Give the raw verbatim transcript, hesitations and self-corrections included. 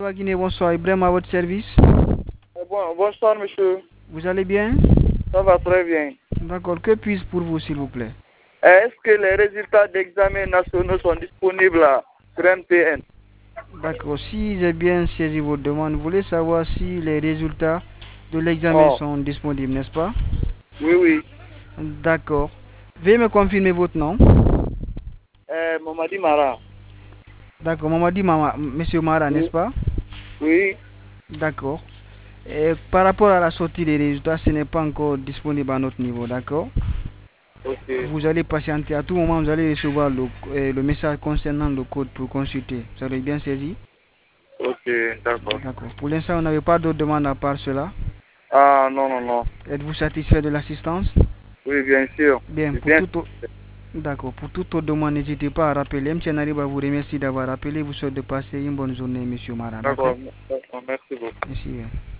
Guinée, bonsoir. Ibrahim à votre service. Bon, bonsoir, monsieur. Vous allez bien? Ça va très bien. D'accord. Que puis-je pour vous, s'il vous plaît? Est-ce que les résultats d'examens nationaux sont disponibles sur M T N? D'accord. Si j'ai bien saisi votre demande, vous voulez savoir si les résultats de l'examen Oh, sont disponibles, n'est-ce pas? oui, oui. D'accord. Veuillez me confirmer votre nom. Euh, Mamadi Mara. D'accord. Mamadi Mama, Monsieur Mara, n'est-ce Oui, pas? oui. D'accord. Et par rapport à la sortie des résultats, ce n'est pas encore disponible à notre niveau, d'accord? Ok, Vous allez patienter. À tout moment, vous allez recevoir le, euh, le message concernant le code pour consulter. Vous avez bien saisi? ok, d'accord. D'accord. Pour l'instant, vous n'avez pas d'autres demandes à part cela. Ah, non, non, non. Êtes-vous satisfait de l'assistance? Oui, bien sûr. Bien, C'est pour bien. tout au- D'accord. Pour toute autre demande, n'hésitez pas à rappeler. M. Nariba vous remercie d'avoir appelé. Vous souhaite de passer une bonne journée, Monsieur Mara. D'accord? D'accord, d'accord, merci beaucoup. Merci.